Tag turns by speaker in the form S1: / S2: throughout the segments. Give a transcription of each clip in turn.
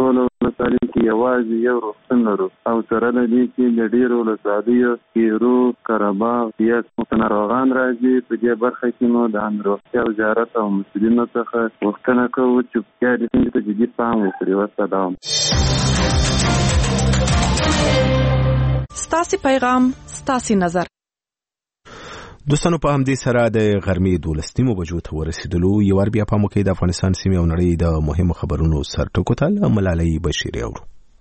S1: ټول ولسوالۍ کې یوازې یو روغتون لرو او سره له دې چې د ډېرو ولسوالیو کیرو قرهباغ یا ناروغان راځي. په دې برخه کې نو د روغتیا وزارت او مسؤلینو څخه غوښتنه کوو چې چوپتیا دې ته جدي پام وکړي. والسلام.
S2: ستاسې پیغام ستاسې نظر.
S3: دوستانو په همدې سره د غرمې 12 بجو ته ورسېدلو. یو ور بیا په موقع د افغانستان سیمې او نړۍ د مهمو خبرونو سرټکو ته ملالۍ بشیر اورو.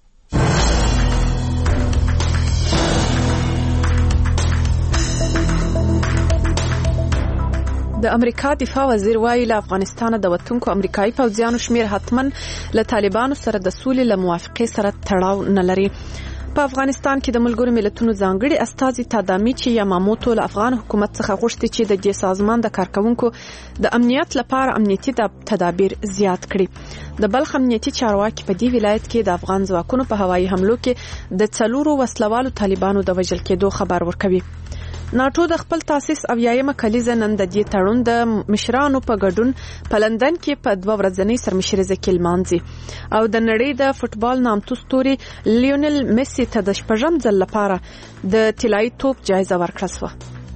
S2: د امریکا دفاع وزیر وایي له افغانستانه د وتونکو امریکایي پوځیانو شمیر حتماً له طالبانو سره د سولې له موافقې سره تړاو نه لري. په افغانستان کې د ملګرو ملتونو ځانګړي استازي تادامیچی یاماموتو له افغان حکومت څخه غوښتي چې د دې سازمان د کارکونکو د امنیت لپاره امنیتي تدابیر زیات کړي. د بلخ امنیتي چارواکي په دې ولایت کې د افغان ځواکونو په هوایي حملو کې د 4 وسلوالو طالبانو د وژل کېدو خبر ورکوي. ناټو د خپل تاسیس اویایمه کلیزه نن د دې تړون د مشرانو په ګډون په لندن کې په 2 ورځنۍ سرمشرزه کې لمانځي او د نړۍ د فوتبال نامتو ستوري لیونل میسی ته د 6م ځل لپاره د طلایي توپ جایزه ورکړه شوه.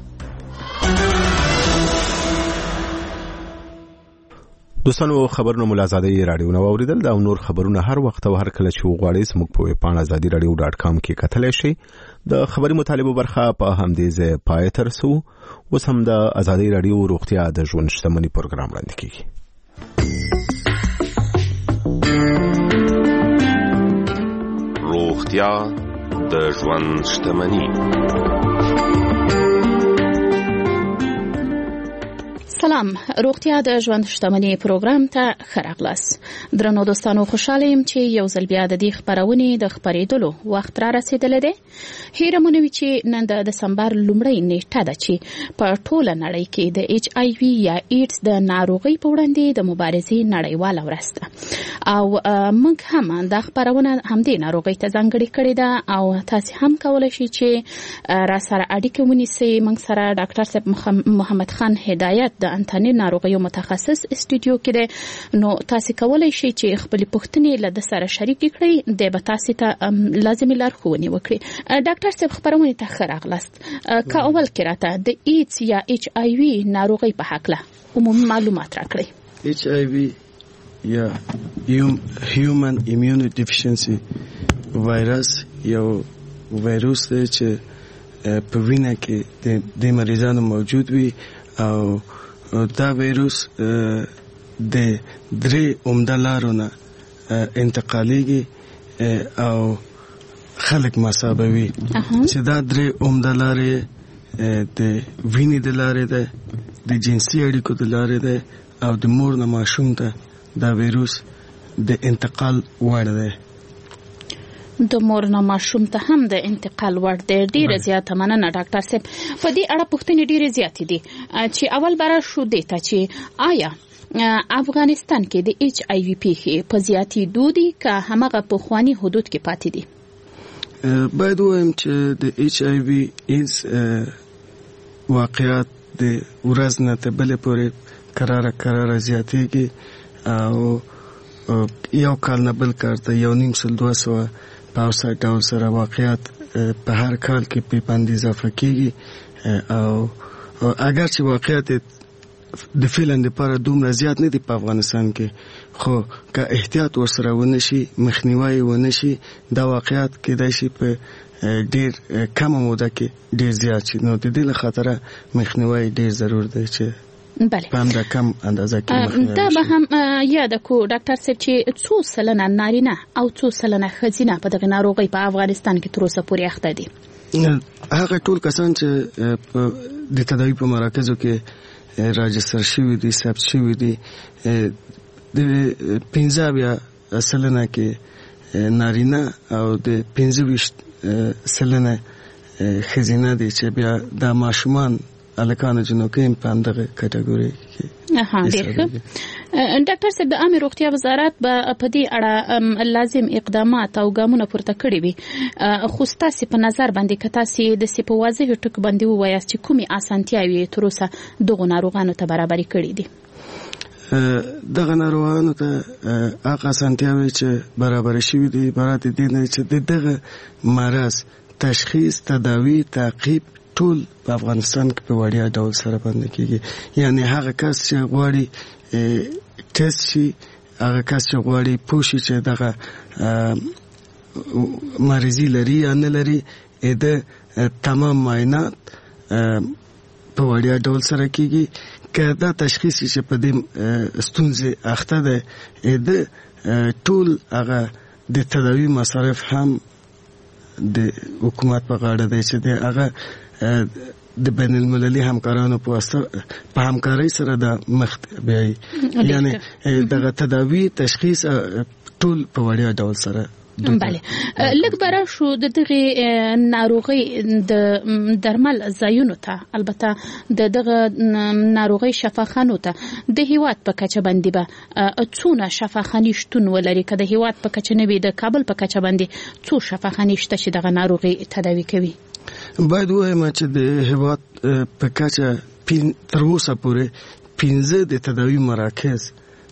S3: دوستانو خبرونه ملازادي رادیو نو اوریدل دا نور خبرونه هر وخت او هر کله چې وغواړئ زموږ په ویب پاڼه azadi.radio.com کې کتلای شئ. د خبري مطالبه برخه په همدې ځای پای ته رسو. اوس هم د ازادي رادیو روغتیا د ژوند شتمنۍ پروګرام وړاندې کیږي.
S4: روغتیا د ژوند شتمنۍ.
S5: سلام، روغتیا د ژوند شتمنۍ پروګرام ته ښه راغلاست. درنو دوستانو، خوشاله یم چې یو ځل بیا د دې خبرونې د خبرېدلو وخت را رسیدلی دی. هیره مو نه وي چې نن د دسمبر لومړۍ نیټه ده چې په ټوله نړۍ کې د HIV یا ایډز د ناروغۍ په وړاندې د مبارزې نړیواله ورځ ده او موږ هم دا خبرونه همدې ناروغۍ ته ځانګړې کړې ده او تاسو هم کولای شئ چې را سره اړیکه ونیسئ. موږ سره ډاکټر صاحب محمد خان هدایت د انتاني ناروغیو متخصص استودیو کې ده. نو تاسو کولای شئ چې خپل پوښتنې له د سره شریک کړئ. د به تاسو ته لازمي لارښوونې وکړي. ډاکټر صاحب خبرونه ته ښه راغلاست. که اول کې راته د ایډز یا HIV ناروغۍ په حق له عمومي معلومات راکړئ.
S6: HIV یا Human Immunodeficiency وایرس یو وایروس دی چې په وینه کې د مریضانو موجود وي او دا وایروس د 3 عمده لارو نه انتقالیږي او خلک مصابوي چې دا 3 عمده لارې د وینې د لارې ده، د جنسي اړیکو د لارې ده او د مور نه ماشوم ته دا وایروس د انتقال وړ دی.
S5: د مور نه ماشوم ته هم د انتقال وړ دی. ډیره زیاته مننه ډاکټر صاحب. په دې اړه پوښتنې ډیره زیاتې دي چې اول بار شو دی ته چې آیا افغانستان کې د HIV پیښې په زیاتې دودي که همغه په خواني حدود کې پاتې دي؟
S6: باید وایم چې د HIV ایز واقعات د ورځ نه تر بلې پورې کراره زیاتېږي او یو کال نه بل کال ته 1.5-200 په اوسه ډول سره واقعات په هر کال کې په باندې اضافه کیږي او اگر چې واقعات د فعلن لپاره دومره زیات نه دي په افغانستان کې، خو که احتیاط ورسره ونشي، مخنیوي ونشي، دا واقعات کېدای شي په ډېر کم موده کې ډېر زیات شي. نو د دې لپاره مخنیوي ډېر ضرور دی چې
S5: بله
S6: په همدا کم اندازه کې مخنیوي
S5: دا به هم یاد کو ډاکټر صاحب چې څو سلنه نارینه او څو سلنه ښځینه په دغه ناروغۍ په افغانستان کې تر اوسه پورې اخته دي؟
S6: هغه ټول کسان چې د تداوی په مراکزو کې راجستر شوی دي، ثبت شوی دي، د 15 سلنه کې نارینه او د 25 سلنه ښځینه دي چې بیا د ماشومان الکانو جنوکیم په همدغه کټګوري کې.
S5: ډېر ښه. ډاکټر صاحب، د عامه روغتیا وزارت به په دې اړه لازم اقدامات او ګامونه پورته کړي وي، خو ستاسو په نظر باندې که تاسو د په واضح ټکو باندې ووایاست چې کومې اسانتیاوې تر اوسه دغو ناروغانو ته برابرې کړي دي؟
S6: دغه ناروغانو ته هغه اسانتیاوې چې برابر شوي دي عبارت دي نه چې دغه مرض تشخیص، تداوی، تعقیب ټول په افغانستان کې په وړیا ډول سره باندې کیږي. یعنی هغه کس چې غواړي ټیسټ شي، هغه کس چې غواړي پوه شي چې دغه مریضي لري یا نه لري، د تمام معاینات په وړیا ډول سره کیږي. که دا تشخیص چې په دې ستونزې اخته ده، د ټول هغه د تداوی مصارف هم د حکومت په غاړه دی چې د هغه د بین المللي همکارانو په همکارۍ سره د مخ بیایي. یعنی دغه تداوی، تشخیص ټول په وړیا ډول سره.
S5: بله، لږ بره شو د دغه ناروغي د درمل ځایونو ته، البته د دغه ناروغي شفاخانو ته د هیواد په کچه باندې به څونه شفاخانې شتون ولري؟ که د هیواد په کچه نه وي، د کابل په کچه باندې څو شفاخانې شته چې دغه ناروغي تداوی کوي؟
S6: باید وایم چې د هیواد په کچه تر اوسه پورې 15 د تداوی مراکز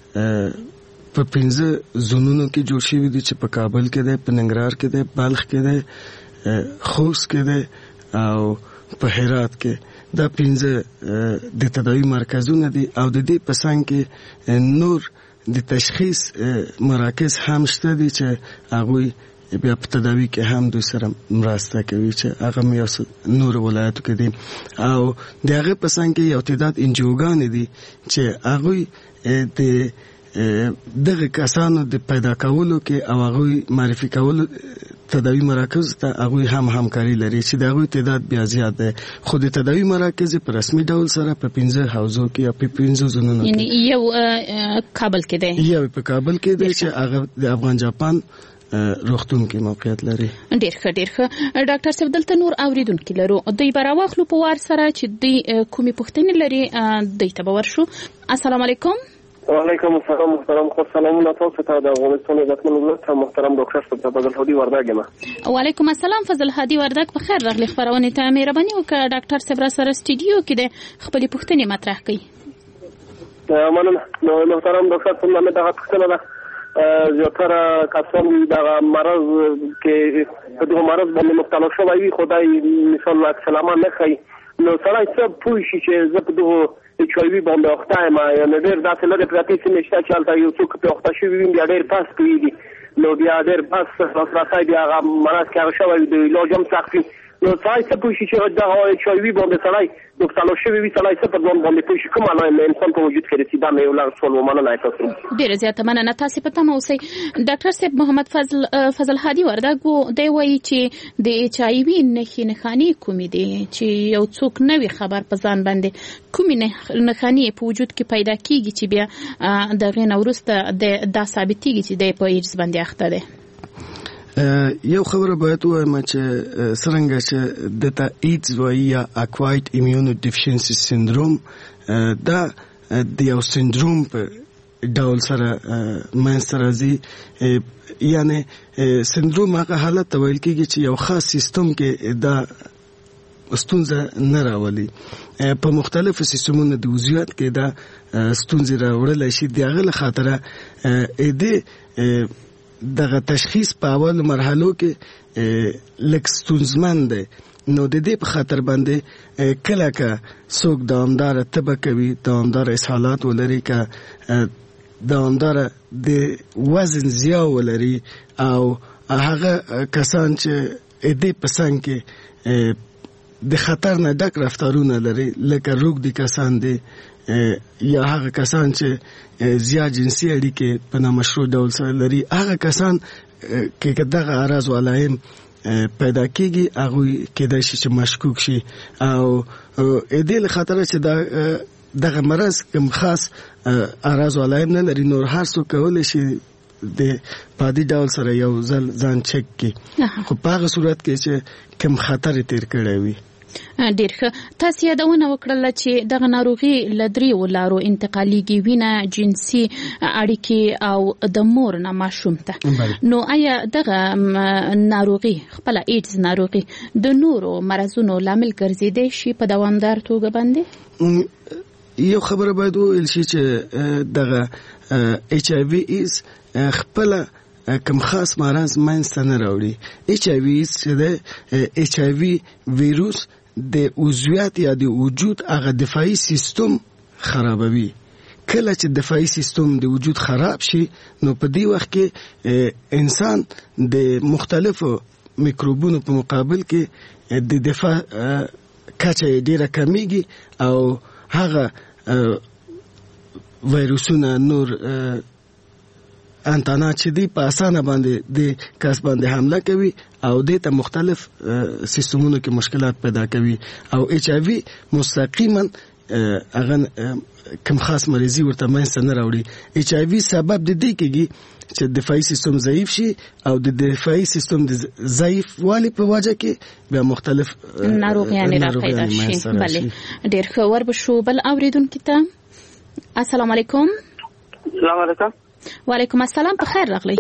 S6: په 15 زونونو کې جوړ شوي دي چې په کابل کې ده، په ننګرهار کې ده، بلخ کې ده، خوست کې ده او په هرات کې. دا 15 د تداوی مرکزونه دي او د دې په څنګ کې نور د تشخیص مراکز هم شته دي چې هغوی بیا په تداوی کې هم دوی سره مرسته کوي چې هغه یو نور ولایتو کې دي. او د هغه په څنګ کې یو تعداد انجیوګانې دي چې هغوی د دغه کسانو د پیدا کولو کې او هغوی معرفي کولو تداوی مراکز ته هغوی هم همکاري لري چې د هغوی تعداد بیا زیات دی. خو د تداوی مراکز په رسمي ډول سره په 15 حوزو کې یا په 15 زونونو کې،
S5: یعنی یو کابل کې دی،
S6: یو په کابل کې دی چې هغه د افغان جاپان روغتون کې موقعیت لري.
S5: ډیر ښه ډاکټر صاحب، دلته نور اوریدونکي لرو، دوی به راواخلو په وار سره چې دوی کومې پوښتنې لري دوی ته به ورشو. السلام علیکم.
S7: وعلیکم السلام. محترم خو سلامونه تاسو ته د افغانستان عزتمن ولایت محترم ډاکټر صاحب فضل هادي وردګ یم.
S5: وعلیکم السلام فضل هادي وردګ، په خیر راغلی خبرونه ته. مهرباني وکړه ډاکټر صاحب را سره سټوډیو کې د خپل پوښتنې مطرح کړئ.
S7: مننه. محترم ډاکټر صاحب، مې دغه پوښتنه ده، زیاتره کسان دغه مرض کې په دغه مرض باندې مبتلا شوی وي، خدای مثال عکس العمل نه ښیي، نو سړی څه پوه شي چې زه په دغه HIV باندې اخته یم؟ یعنې ډېر داسې لرې پرتې سیمې شته چې هلته یو څوک پرې اخته شوي وي، بیا ډېر پس پوهېږي، نو بیا ډېر پس لاسرسی بیا هغه مرض کې هغه شوی وي، د علاج هم سخت وي. نو سړی څه پوه شي چې دغه HIV باندې سړی مبتلا شوی وي، سړی څه په ځان باندې پوه شي؟ کوم علائم انسان په وجود کې رسي؟ دا مې یو لږ سوال و. مننه تاسو.
S5: ډېره زیاته مننه، تاسې په تمه اوسئ. ډاکټر صاحب محمد فضل هادي وردګ دی وایي چې د HIV نښې نښانې کومې دي چې یو څوک نه وي خبر په ځان باندې، کومې نښانې په وجود کې پیدا کیږي چې بیا د هغې نه وروسته دا ثابتېږي چې دی په ایډز باندې اخته دی؟
S6: یو خبره باید وایم چې څرنګه چې دته ایډز وایي یا اکوایرډ ایمیونوډیفیشنسي سندروم، دا د یو سندروم په ډول سره منځته راځي. یعنی سندروم هغه حالت ته ویل کېږي چې یو خاص سیستم کې دا ستونزه نه راولي. په مختلفو سیستمونو د وضعیت کې دا ستونزې راوړلی شي. د هغه له خاطره دغه تشخیص په اول مرحلو کې لږ ستونزمن دی. نو د دې په خاطر باندې کله که څوک دوامداره تبه کوي، دوامداره اسهالات ولري، که دوامداره د وزن زیات ولري، او هغه کسان چې دې په څنګ کې د خطر نه ډک رفتارونه لري، لکه روږدي کسان دي یا هغه کسان چې زیات جنسي اړیکې په نامشروع ډول سره لري، هغه کسان کې دغه اعراض و علائم پیدا کیږي، هغوی کېدای شي چې مشکوک شي. او دې له خاطره چې دغه مرض کوم خاص اعراض و علائم نه لري، نور هر څوک کولی شي د پادي ډول سره یو ځل ځان چک کړي، خو په هغه صورت کې چې کوم خطر تیر کړی وي.
S5: ډیر ښه. تاسو یادونه وکړله چې دغه ناروغي له دریو لارو انتقالیږي: وینه، جنسي اړیکې او د مور نه ماشوم ته. نو آیا دغه ناروغي خپله ایډز ناروغي د نورو مرضونو لامل ګرځېدای شي په دوامدار توګه باندې؟
S6: یو خبره باید وویل شي چې دغه ایچ آی وی ایز خپل کوم خاص مرض منځته نه راوړي. ایچ آی وی ایز چې د ایچ آی وی ویروس د عضویت یا د وجود هغه دفاعي سیستم خرابوي. کله چې دفاعي سیستم د وجود خراب شي نو په دې وخت کې انسان د مختلفو میکروبونو په مقابل کې د دفاع کچه ډیره کمیږي او هغه ویروسونه نور انتانا چې دی په اسانه باندې د کس باندې حمله کوي او د ته مختلف سیستمونو کې مشکلات پیدا کوي او ایچ آی وی مستقیما هغه کوم خاص مریضي ورته منځته نه راوړي. ایچ آی وی سبب د دې کېږي چې دفاعي سیستم ضعیف شي او د دفاعي سیستم د ضعیف والی په وجه کې بیا مختلف
S5: ناروغیان را پیدا شي. بله ډېر ښه وربشو بل اوریدونکو ته السلام علیکم.
S7: السلام علیکم.
S5: وعلیکم السلام. په خیر راغلی.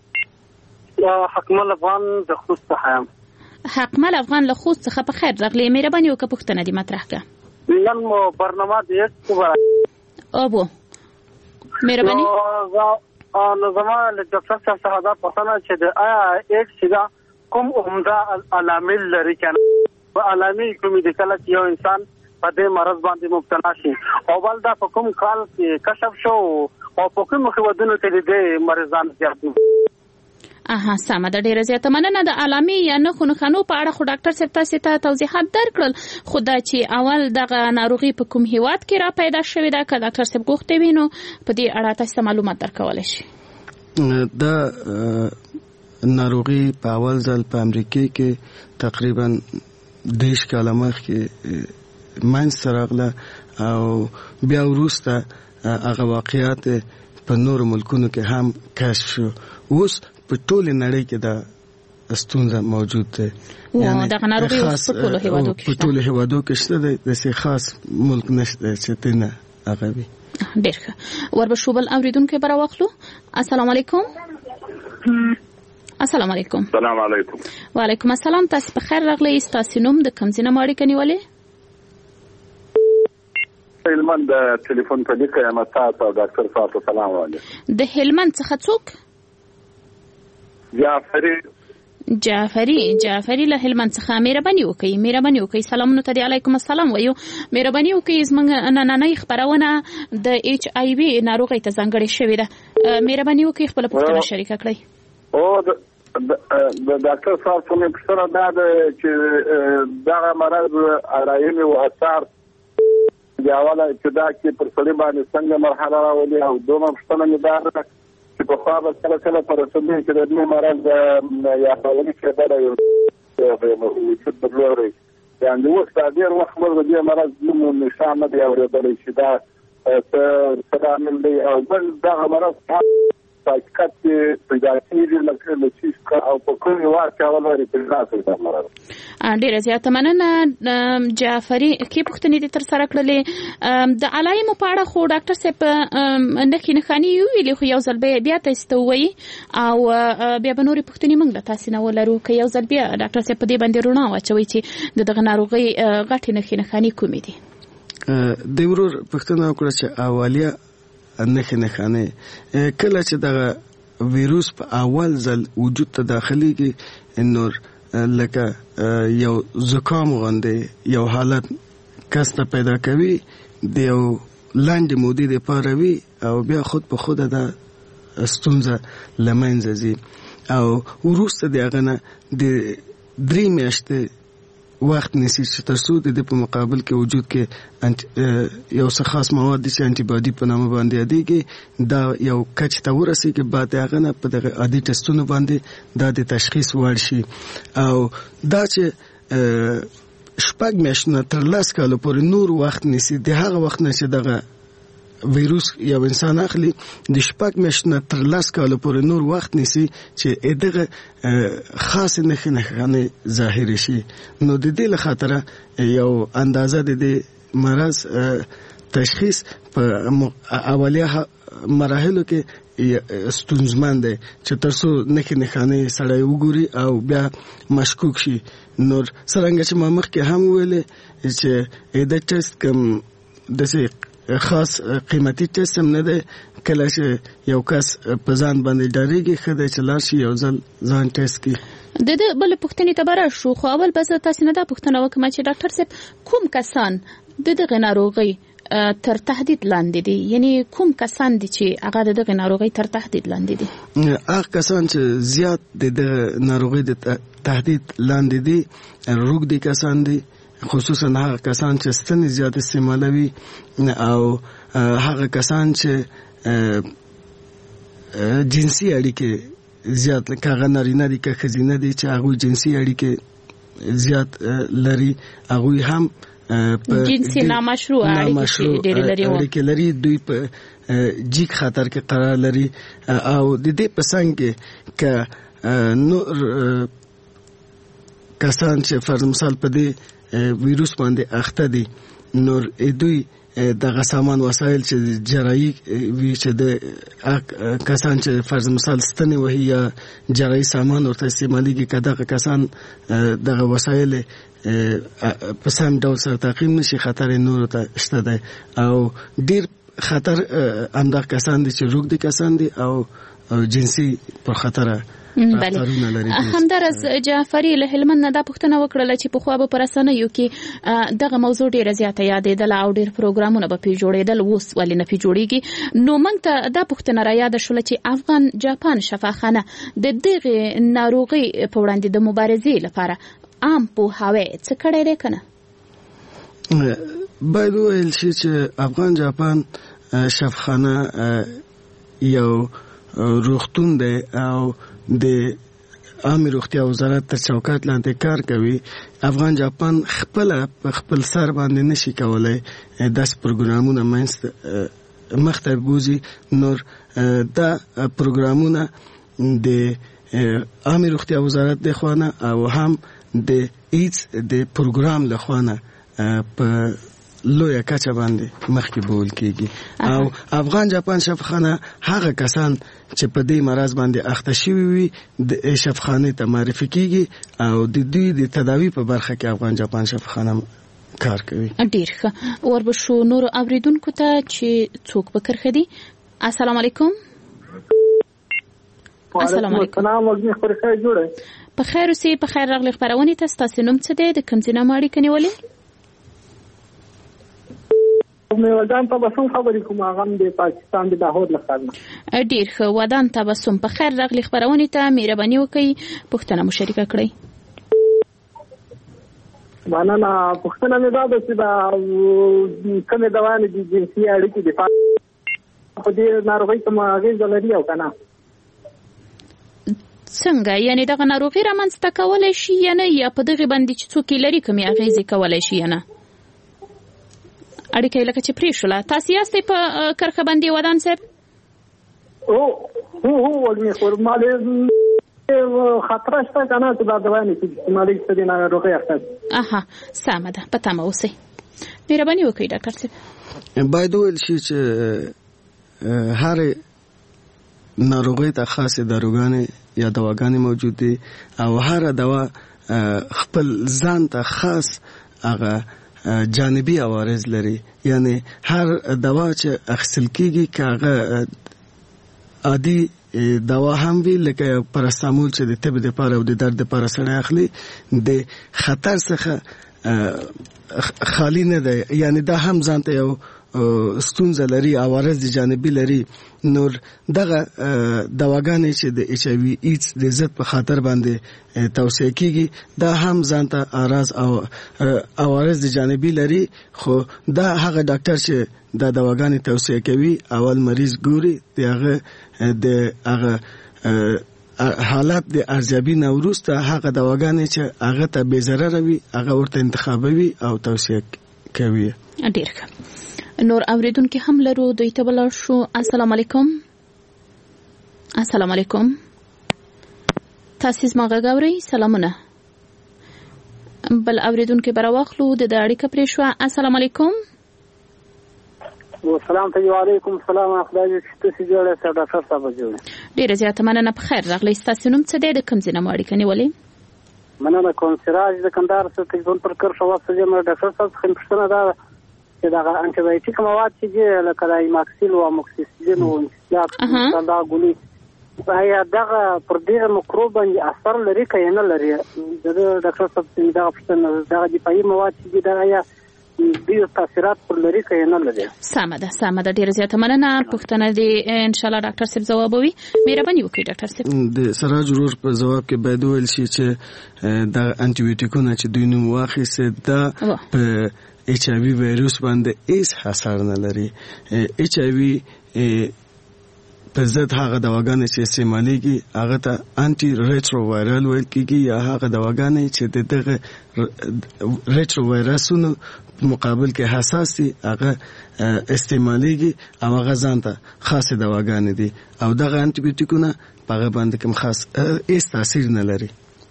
S7: حکمل افغان د خوست څخه یم.
S5: حکمل افغان له خوست څخه په خیر راغلی. مهرباني وکړه پوښتنه دې مطرح کړه.
S7: نن مو برنامه د یک خبره
S5: اوبو مهرباني
S7: نو زما له ډاکټر صاحب څخه دا پوښتنه چې د آیا ایډز دا کوم عمده علامل لري کنه په علامې کومې د کله چې یو انسان په دې مرض باندې مبتلا شي او بل دا په کوم کال کې کشف شو او په کوم خودونو ته د مریضان زیات دي.
S5: سمه ده. ډیره زیاته مننه. د علامې یا نښو نښانو په اړه خو ډاکټر صاحب تاسو ته توضیحات درکړل خو دا چې اول دغه ناروغي په کوم هیواد کې را پیدا شوې ده که ډاکټر صاحب غوښتي وي نو په دې اړه تاسو معلومات درکولی شي.
S6: دا ناروغي په اول ځل په امریکا کې تقریبا 10 کاله مخکې منځته راغله او بیا وروسته هغه واقعیات په نورو ملکونو کې هم کشف شو. اوس په ټول نړۍ کې دا ستونزه موجود ده.
S5: یعنی دغه ناروغي اوس په ټولو هیوادو کې شته. په ټولو
S6: هیوادو کې شته. د خاص ملک نشته چې تنه هغه وي.
S5: ډېر ښه. وربشو بل اوریدونکو به راواخلو. السلام علیکم. السلام علیکم.
S8: السلام علیکم.
S5: وعلیکم السلام. تاسو په خیر راغلی. تاسو نوم د کوم ځای نه اړیکه نیولې؟
S8: هلمند ټلیفون په لیکه یم. تاسو ډاکټر صاحب سلام علیکم.
S5: د هلمند څخه څوک؟ جعفری له هلمند څخه. مهرباني وکړئ سلامونه ته علیکم السلام وایو. مهرباني وکړئ زموږ نننۍ خبرونه د ایچ آی وی ناروغۍ ته ځانګړې شوې ده. مهرباني وکړئ خپل پوښتنه شریکه کړئ.
S8: او د ډاکټر صاحب څخه پوښتنه ده چې دغه مرض علایم او اثار د اوله ابتدا کې پر سړي باندې څنګه مرحله راولي او دومره پوښتنه مې ده چې په خوا به کله پر سړي چې د دې مرض یا اولي کېدل یو وجود بدلوي یعنې اوس دا ډېر وخت د دې مرض نوم نشان نه دی اورېدلی چې دا څه عامل دی او بل دغه مرض حقیقت پیدا کېږي لکه چې او په کوم هېواد کې اول وارې پیدا کړي دا مرض.
S5: ډېره زیاته مننه جعفري. کې پوښتنې دې ترسره کړلې. د علایمو په اړه خو ډاکټر صاحب نښې نښانې ویلې خو یو ځل بیا تاسو ته ووایي او بیا به نورې پوښتنې موږ له تاسې نه ولرو که یو ځل بیا ډاکټر صاحب په دې باندې رڼا واچوي چې د دغه ناروغۍ غټې نښې نښانې کومې دي.
S6: د ورور پوښتنه وکړه چې اولیه نښې نښانې کله چې دغه ویروس په اول ځل وجود ته داخليږي نور لکه یو زکام غوندې یو حالت کس ته پیدا کوي د یو لاندې مودې لپاره وي او بیا خود په خود دا ستونزه له منځه ځي او وروسته د هغه نه د 3 میاشتې وخت نیسي چې تر څو د په مقابل کې وجود کې یو څه خاص مواد چې انټي باډي په نامه باندې یادېږي دا یو کچ ته ورسېږي بعد هغه نه په دغه عادي ټسټونو باندې دا د تشخیص وړ شي او دا چې شپږ میاشتې تر 10 کال پورې نور وخت نیسي د هغه وخت نه چې دغه ویروس یو انسان اخلي د شپږ میاشتې تر 10 کال پورې نور وخت نیسي چې دغه خاص نښانې ظاهر شي. نو د دې لخاطر یو اندازه د مرض تشخیص په اولیه مراحلو کې ستونزمن دی چې تر څو نښانې سړی وګوري او بیا مشکوک شي. نور څنګه چې ما مخکې هم ویلې چې د ټیسټ کوم د خاص قیمتي ټیسټ هم نه دی. کله چې یو کس په ځان باندې ډاریږي ښه دی چې لاړ شي یو ځل ځان ټیسټ کړي.
S5: د بل پوښتنې ته به راشو، خو اول به زه تاسې نه دا پوښتنه وکړم چې ډاکټر صاحب کوم کسان د دغه ناروغۍ تر تهدید لاندې دي، یعنی کوم کسان دي چې هغه د دغه ناروغۍ تر تهدید لاندې دي؟
S6: هغه کسان چې زیات د ناروغۍ د تهدید لاندې دي روږدي کسان دي، خصوصا هغه کسان چې ستنې زیات استعمالوي او هغه کسان چې جنسي اړیکې زیات لکه هغه نارینه دي که ښځینه دي چې هغوی جنسي اړیکې زیات لري، هغوی هم
S5: جنسي نامشروع
S6: اړیکې لري، دوی په جیک خطر کې قرار لري. او د دې په څنګ کې که نور کسان چې فرض مثال په دې ویروس باندې اخته دي نور دوی دغه سامان وسایل چې جراحي وی چې د کسان چې فرض مثال ستنې وهي یا جراحي سامان ورته استعمالېږي که دغه کسان دغه وسایل په سم ډول سره تعقیب نشي خطر نور ته شته دی. او ډیر خطر همدغه کسان دي چې روږدي کسان دي او جنسي پر خطره.
S5: بله همدارس جعفري له هلمند نه دا پوښتنه وکړله چې پخوا به په رسنیو کې دغه موضوع ډیره زیاته یادېدله او ډیر پروګرامونه به پرې جوړېدل، اوس ولې نه پرې جوړېږي؟ نو موږ ته دا پوښتنه رایاده شوله چې افغان جاپان شفاخانه د دغې ناروغۍ په وړاندې د مبارزې لپاره عام پوهاوی څه کړی دی که نه؟
S6: باید وویل شي چې افغان جاپان شفاخانه یو روغتون دی او د عامه روغتیا وزارت تر چوکاټ لاندې کار کوي. افغان جاپان خپل سر باندې نشي کولای داس پروګرامونه مخته بوزي. نور دا پروګرامونه د عامه روغتیا وزارت د خوانه او هم د ایدز د پروګرام له خوانه په لویه کچه باندې مخکې بول کېږي. او افغان جاپان شفاخانه هغه کسان چې په دې مرض باندې اخته شوي وي د شفاخانې ته معرفي کېږي او د دوی د تداوی په برخه کې افغان جاپان شفاخانه کار کوي.
S5: ډیر ښه. وربشو نور اوریدونکو ته چې څوک په کرخه دي. السلام علیکم. السلام علیکم. په خیر اوسئ. په خیر راغلی خپرونې ته. ستاسو نوم څه دی؟ د کوم ځای نه مو اړیکه نیولې؟
S9: ودان تبسم خبرې کوم، هغه د پاکستان د لاهور له خوا.
S5: ډیر ښه. ودان تبسم په خیر راغلی خپرونې ته. مهرباني وکړئ پوښتنه مو شریکه کړئ.
S9: مننه. پوښتنه مې دا ده چې دا کومې دواګانې د جنسي اړیکې دفاع په دې ناروغۍ کوم اغېزه لري او که نه؟
S5: څنګه یعنی دغه ناروغي رامنځته کولی شي یا نه، یا په دغې باندې چې څوک یې لري کومې اغېزې کولی شي یا نه؟ اړیکه یې لکه چې پرې شوله. تاسې یاستئ په کرښه باندې ودان صاحب؟
S9: وږمې خور مالې خطره شته که نه چې دا دواګانې چې استعمالېږي څه د ناروغۍ اخته دي؟
S5: سمه ده. په تمه اوسئ. مهرباني وکړئ ډاکټر صاحب.
S6: باید وویل شي چې هرې ناروغۍ ته خاصې داروګانې یا دواګانې موجود دي او هر دوا خپل ځان ته خاص هغه جانبي عوارض لري. یعنی هر دوا چې اخیستل کېږي که هغه عادي دوا هم وي لکه پاراسټامول چې د تب دپاره او د درد دپاره سړی اخلي د خطر څخه خالی نه دی. یعنی دا هم ځان ته یو ستونزه لري، عوارض جانبي لري. نور دغه دواګانې چې د ایچ آی وي ایدز د ضد په خاطر باندې توصیه کیږي دا هم ځان ته اعراض او عوارض جانبي لري. خو دا هغه ډاکټر چې دا دواګانې توصیه کوي اول مریض ګوري د هغه حالت د ارزیابي نه وروسته هغه دواګانې چې هغه ته بې ضرره وي هغه ورته انتخابوي او توصیه کوي.
S5: ډېر ښه. نور اوریدونکو هم لرو، دوی ته بلل شو. السلام علیکم. السلام علیکم. تاسو زما غږ اورئ؟ سلامونه. بل اوریدونکو براواخلو د اړیکه پرې شو. السلام علیکم.
S9: والسلام علیکم. سلام خدای دې تاسو جوړه سره ډاکټر صاحب جوړه.
S5: ډیره زیاته مننه. په خیر راغلی. تاسو نوم څه دی؟ د کوم ځای نه مو اړیکه نیولې؟
S9: مننه کوم. سراج د کندهار څخه تلیفون پر کړ شو. واسه جمع ډاکټر صاحب څخه پوښتنه ده چې دا انټي بایوټیک مواد چې لکه د ایماکسیل او اموکسیسیلین او انسلاک دا ګولي آیا دغه پر دې میکروب باندې اثر لري که نه لري؟ د ډاکټر صاحب دا پوښتنه دغه دفاعي مواد چې دا آیا د تاثیرات پر لري که نه لري؟
S5: سمه ده ډیره زیاته مننه. پوښتنه دې ان شاء الله ډاکټر صاحب ځوابوي. مهرباني وکړئ ډاکټر صاحب.
S6: د سراج ورور په ځواب کې باید ویل شي چې د انټي بایوټیکونو چې دوی نوم واخیسته دا په ایچ آی وی وایروس باندې هیڅ اثر نه لري. ایچ آی وی په ضد هغه دواګانې چې استعمالېږي هغه ته انټي ریټرووایرل ویل کېږي یا هغه دواګانې چې د دغه ریټرو وایرسونو مقابل کې حساس دي هغه استعمالېږي او هغه ځان ته خاصه دواګانې دي او دغه انټي بایوټیکونه په هغه باندې کوم خاص هیڅ تاثیر نه لري.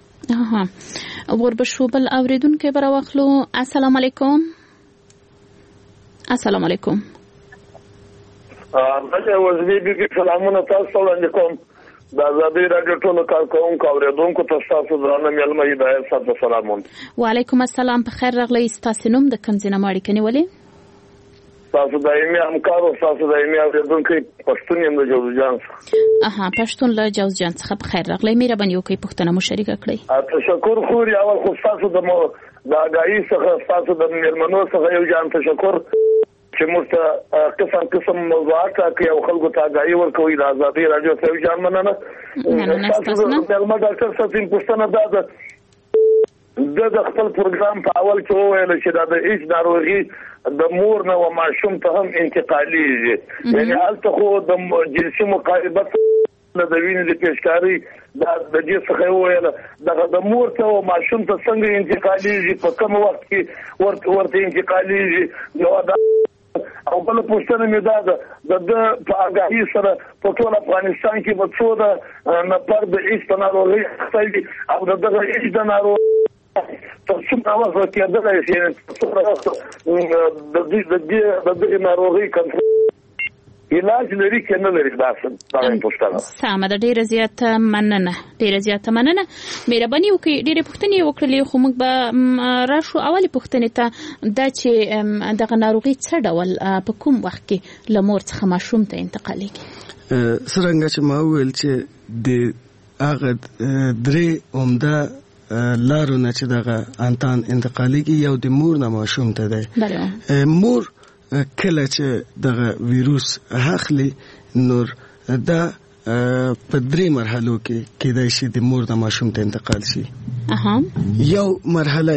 S5: وربشو بل اوریدونکو برا واخلو. السلام علیکم. السلام علیکم.
S8: ماته وزبي بي سلامونه تاسو وړاندې کوم. د ازادي رادیو ټولو کارکونکو اوریدونکو ته تاسو درنه ملمه هدایت صاحب سلامونه.
S5: وعلیکم السلام. په خیر راغلی. تاسو نوم د کوم ځای نه ماړی کني ولې؟
S8: تاسو دایمي همکار او تاسو دایمي اوریدونکو پښتون یم د جوزجان څخه.
S5: پښتون له جوزجان څخه په خیر راغلی. مهرباني وکړئ پښتنه مو شریکه کړئ.
S8: تشکر خوري اول خو تاسو د غاګای څخه تاسو د ملمنو څخه یو جان تشکر چې موږ قسم موضوعات کې او خلکو ته غاګای ورکوي. د ازادي رادیو ته یو جان مننه. تاسو د ډاکټر صاحب پښتنه د خپل پروګرام په اول کې وویل چې دا د ایچ ناروغي د مور نه و ماشوم ته هم انتقالي دي. یعنی هلته خو د جنسي مقاربت د وینې د پیشکاری د دې څخه ویل د مور ته او ماشوم ته څنګه انتقالي دي په کوم وخت کې ورته انتقالي دي. نو دا او بل پوښتنه مې دا د په اګاهي سره په ټول افغانستان کې په څو د نفر د ایچ ناروغي خپل او دغه ایچ د ناروغي تاسو په اواز کې درلای شي د ناروغي کنټرول علاج لري کنه لري تاسو دا پوښتنه.
S5: سمه ده. ډیره زیاته مننه. مهرباني وکړئ. ډیره پوښتنې وکړلې خو موږ به راشو اولی پوښتنې ته دا چې دغه ناروغي څه ډول په کوم وخت کې له مور څخه ماشوم ته انتقالېږي؟
S6: څرنګه چې ما وویل چې د هغه درې عمده لارو نه چې دغه انتان انتقالېږي یو د مور نه ماشوم ته دی. مور کله چې دغه ویروس اخلي نور دا په درې مرحلو کې کېدای شي د مور د ماشوم ته انتقال شي. یو مرحله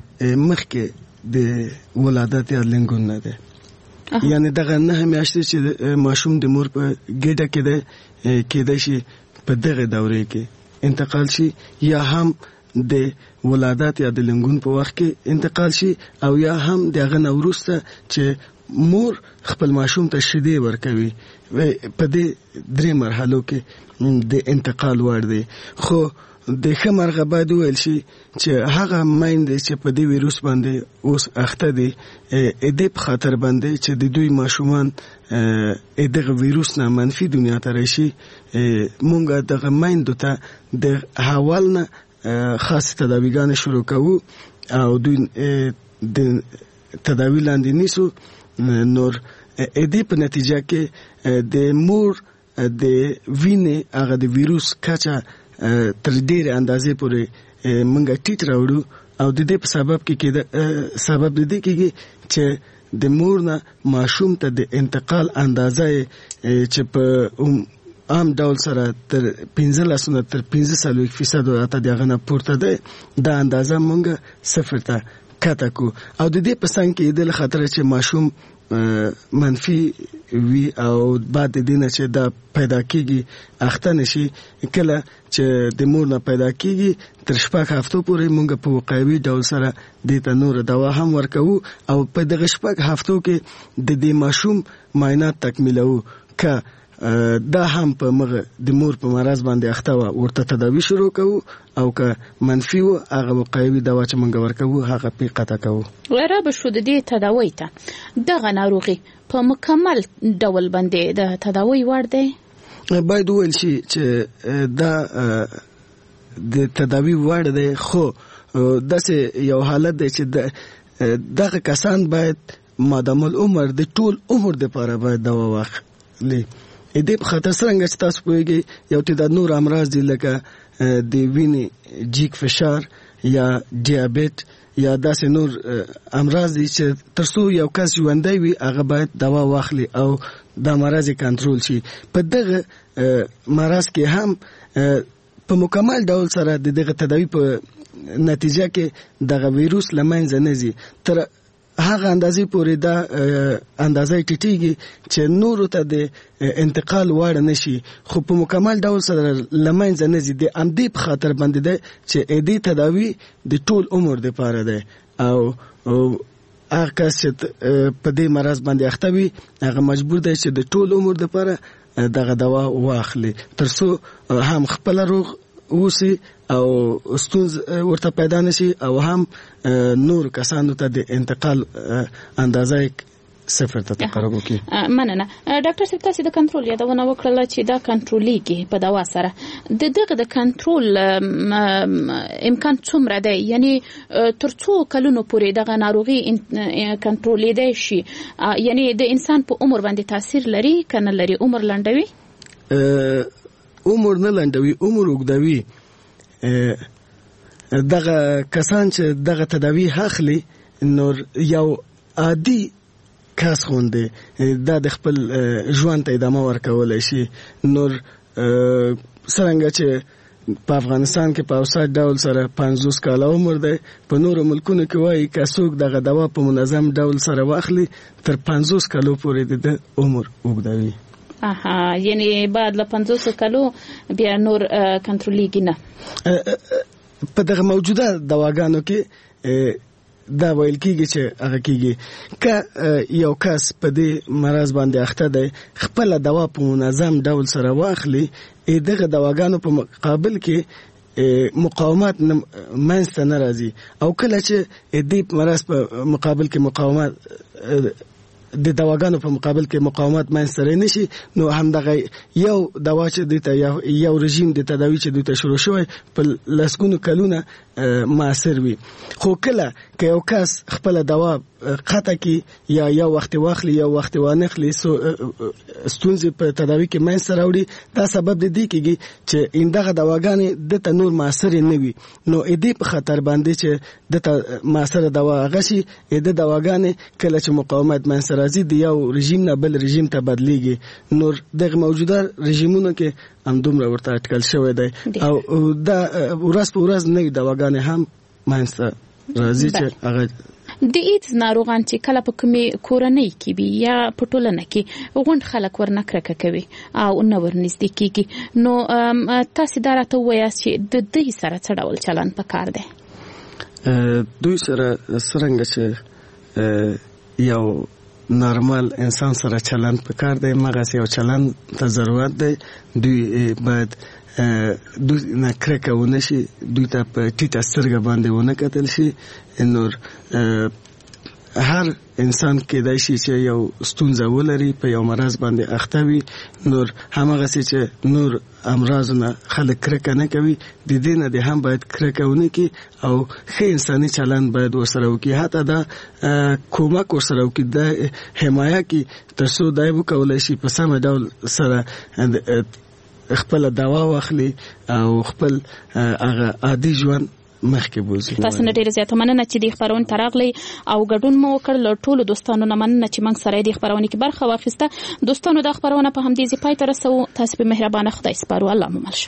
S6: مخکې د ولادت یا لنګون نه ده. یعنی دغه نه میاشتې چې ماشوم د مور په ګډه کې ده کېدای شي په دغه دوره کې انتقال شي یا هم د ولادت یا د لنګون په وخت کې انتقال شي او یا هم دغه نوروسته چې مور خپل ماشوم ته شیدې ورکوي. په دې درې مرحلو کې د انتقال وړ دی. خو د ښه مرغه باید وویل شي چې هغه میندې چې په دې ویروس باندې اوس اخته دي دې په خاطر باندې چې د دوی ماشومان دغه ویروس نه منفي دنیا ته راشي مونږ دغه میندو ته د حوال نه خاص تداویګان شروع کوو او دوی د تداوی لاندې نیسو. نور دې په نتیجه کې د مور د وینې هغه د ویروس کچه تر ډېرې اندازې پورې موږ ټیټ راوړو او د دې په سبب کې سبب د دې کېږي چې د مور نه ماشوم ته د انتقال اندازه چې په عام ډول سره تر 15 تر 15% اته دغه نه پورته ده. دا اندازه موږ صفر ته کته کو او د دې په څنګ کې د خطر چې ماشوم منفي وی او بعد د دینه چې دا پیدا کیږي اخته نشي کله چې د مور نه پیدا کیږي تر 6 هفتو پورې موږ په وقایوي ډول سره د تنور دوا هم ورکو او په دغه 6 هفتو کې د دې ماشوم معاینات تکمیلو ک دا هم په مغه د مور په مرز باندې اخته ورته تداوی شروع کوو او که منفي و هغه وقایوي دوا چې موږ ورکوو هغه په قطع کوو.
S5: ورا به شو د دې تداوی ته دغه ناروغي په مکمل ډول باندې د تداوی وړ دی.
S6: باید ویل شي چې دا د تداوی وړ دی خو داسې یو حالت دی چې دغه کسان باید مادام العمر د ټول عمر د لپاره باید دوا واخلي. دې په خاطر څنګه چې تاسو پوهیږئ یو تعداد نور امراض دي لکه د وینې جګ فشار یا دیابیت یا داسې نور امراض دي چې ترڅو یو کس ژوندی وي هغه باید دوا واخلي او دا مرض کنټرول شي. په دغه مرض کې هم په مکمل ډول سره د دغه تداوی په نتیجه کې دغه ویروس له منځه نه ځي. تر هغه اندازې پورې دا اندازه ټیټیږي چې نورو ته د انتقال وړ نشي، خو په مکمل ډول سره له منځه نه ځي. د همدې په خاطر باندې ده چې دې تداوی د ټول عمر دپاره ده او هغه کس چې په دې مرض باندې اخته وي هغه مجبور دی چې د ټول عمر دپاره دغه دوا واخلي ترڅو هم خپل روغ اوسي او ستونز ورته پیدا نشي او هم نور کسانو ته د انتقال اندازه صفر ته تقرب وکړي.
S5: مننه. ډاکټر صاحب تاسو د کنټرول یادونه وکړه چې دا کنټرولېږي په دوا سره. دغه د کنټرول امکان څومره دی؟ یعنی تر څو کلونو پورې دغه ناروغي کنټرولېدای شي؟ یعنی د انسان په عمر باندې تاثیر لري کنه لري؟ عمر لنډوي؟
S6: عمر نه لنډوي، عمر اوږدوي. دغه کسان چې دغه تداوی اخلي نور یو عادي کس غوندې دا د خپل ژوند ته ادامه ورکولی شي. نور څرنګه چې په افغانستان کې په اوسط ډول سره 50 کاله عمر دی، په نورو ملکونو کې وایي که څوک دغه دوا په منظم ډول سره واخلي تر 50 کالو پورې د عمر اوږدوي.
S5: یعنی بعد له 50 کالو بیا نور کنټرولېږي نه؟
S6: په دغه موجوده دواګانو کې دا ویل کېږي چې هغه کېږي که یو کس په دې مرض باندې اخته دی خپله دوا په منظم ډول سره واخلي دغه دواګانو په مقابل کې مقاومت منځته نه راځي او کله چې دې مرض په مقابل کې مقاومت د دواګانو په مقابل کې مقاومت منځته نشي نو همدغه یو دوا چې دته یو رژیم د تداوی چې دته شروع شوی په لسګونو کلونه مؤثر وي. خو کله که یو کس خپل دوا قطع کی یا یو وخت واخلي یا وخت وانخلي ستونزې په تداوی کې منځته راوړي دا سبب د دې کېږي چې دغه دواګانې دته نور مؤثر نه وي. نو دې په خطر باندې چې دته مؤثر دوا هغه شي د دواګانې کله چې مقاومت منځته راځي د یو رژیم نه بل رژیم ته بدلیږي. نور دغه موجوده رژیمونو کې همدومره ورته اټکل شوی دی او دا ورځ په ورځ نوې دواګانې هم منځته راځي چې هغه
S5: د ایدز ناروغان چې کله په کومې کورنۍ کې وي یا په ټولنه کې غونډ خلک ورنه کرکه کوي او نه ورنږدې کېږي نو تاسو دا راته ووایاست چې د دوی سره څه ډول چلند پکار دی؟
S6: دوی سره څرنګه چې یو نارمل انسان سره چلند پکار دی مغه یو چلند ته ضرورت دی. دوی باید دوی نه کرکه ونه شي، دوی ته په ټیټه سترګه باندې ونه کتل شي. نور هر انسان کېدای شي چې یو ستونزه ولري په یو مرض باندې اخته وي، نور همغسې چې نور امراضونه خلک کرکه نه کوي د دې نه د هم باید کرکه ونه کړي او ښه انساني چلند باید ورسره وکړي، حتی دا کومک ورسره وکړي، دا حمایه کړي تر څو دا وکولی شي په سمه ډول سره خپل دوا واخلي او خپل هغه عادي ژوند مخکې بوزي.
S5: تاسو نه ډیره زیاته مننه چې د خبرونه تراغلي او ګډون مو وکړ. له ټولو دوستانو نه مننه چې موږ سره د خبرونه کې برخه واخیسته. دوستانو د خبرونه په همدې ځای پای ته رسو. تاسو په مهربانه خدای سپارو. الله مو مل شه.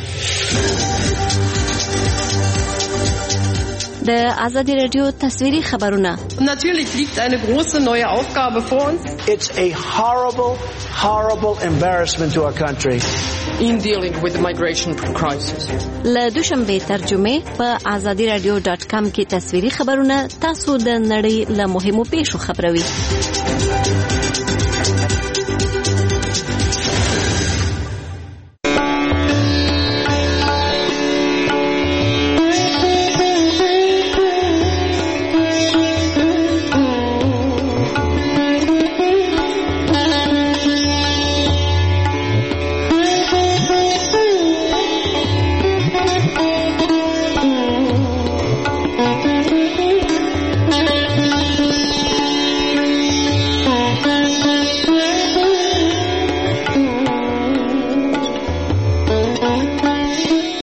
S10: د آزادی رادیو تصویری خبرونه.
S11: Natürlich liegt eine große neue Aufgabe vor uns.
S12: It's a horrible embarrassment to our country.
S11: In dealing with the migration crisis.
S10: له دوشنبه ترجمه په azadiradio.com کې تصویری خبرونه تاسو د نړۍ له مهمو پیښو خبروي.